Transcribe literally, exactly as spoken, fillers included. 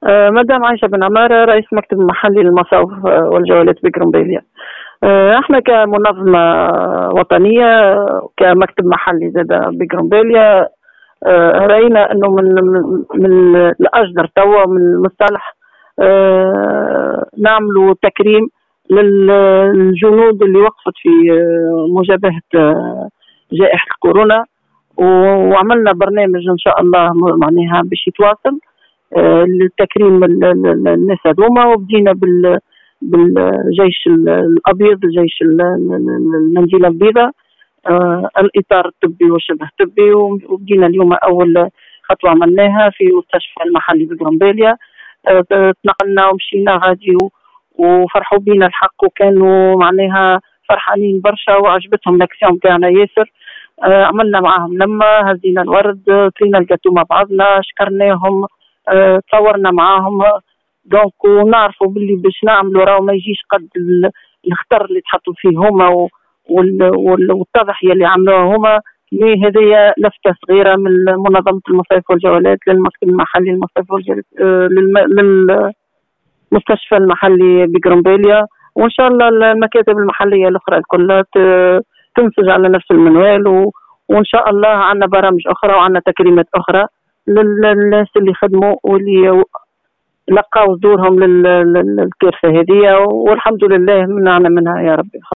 آه، مدام عائشة بن عمارة، رئيس مكتب محلي للمصارف آه، والجولات بقرنبيلية. آه، احنا كمنظمة وطنية، كمكتب محلي زاد بقرنبيلية، آه، رأينا انه من من من الاجدر توا من المصطلح آه، نعملوا تكريم للجنود اللي وقفت في آه، مجابهة آه، جائحة الكورونا، وعملنا برنامج ان شاء الله معناها باش يتواصل لتكريم الناس هذوما، وبدينا بال بالجيش الابيض، الجيش المنديله البيضاء، آه الاطار الطبي والشبه الطبي، وبدينا اليوم اول خطوه عملناها في مستشفى المحلي بقرنبيلية. آه تنقلنا ومشينا غادي وفرحوا بينا الحق، وكانوا معناها فرحانين برشا وعجبتهم الاكسيون بتاعنا ياسر. آه عملنا معاهم لما هزينا الورد، كلينا الجاتو مع بعضنا، شكرناهم، أه، تصورنا معاهم. دونك ونعرفوا باللي باش نعملوا راهو ما يجيش قد الخطر اللي تحطوا فيه هما والتضحيه اللي عملوها هما. ليه هذه لفته صغيره من منظمه المصايف والجولات للمكتب المحلي للمصايف والجولات، أه للمستشفى المحلي بقرنبيلية، وان شاء الله المكاتب المحليه الاخرى الكل تنسج على نفس المنوال، وان شاء الله عندنا برامج اخرى وعندنا تكريمات اخرى للناس اللي خدموا واللي لقاو دورهم للكارثه هذه، والحمد لله منعنا منها يا ربي.